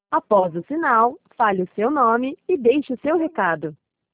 Após o sinal, fale o seu nome e deixe o seu recado.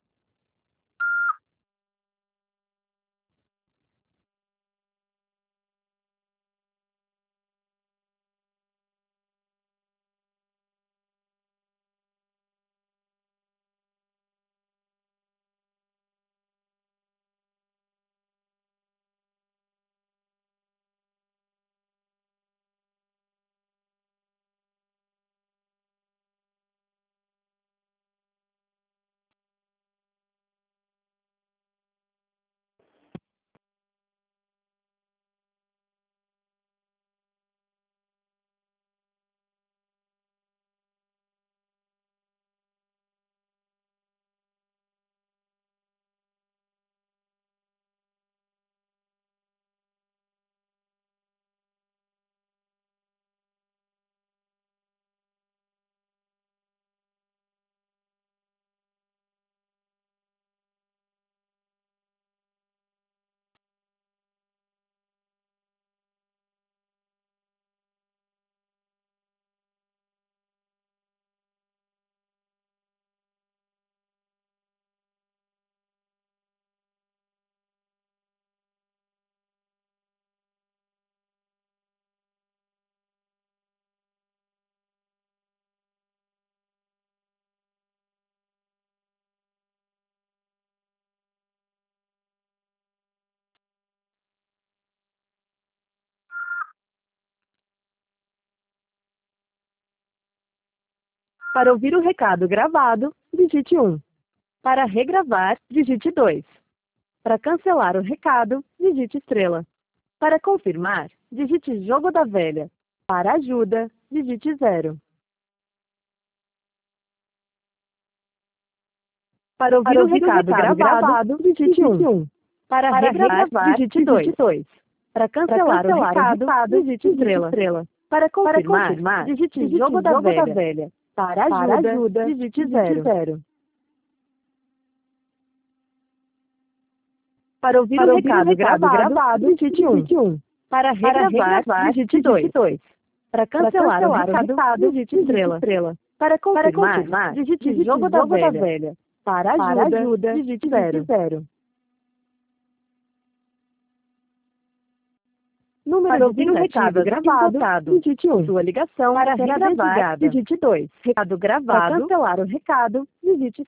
Para ouvir o recado gravado, digite 1. Para regravar, digite 2. Para cancelar o recado, digite estrela. Para confirmar, digite jogo da velha. Para ajuda, digite 0. Para ouvir o recado gravado, digite 1. Para regravar, digite 2. Para cancelar o recado, digite estrela. Para confirmar, digite jogo da velha. Para ajuda, digite 0. Para ouvir o recado gravado, digite 1. Para regravar, digite 2. Para cancelar o recado, digite estrela. Para confirmar, digite jogo da velha. Para ajuda, digite 0. Número para ouvir o recado gravado, digite 1. Sua ligação para regravar, digite 2. Recado gravado. Para cancelar o recado, digite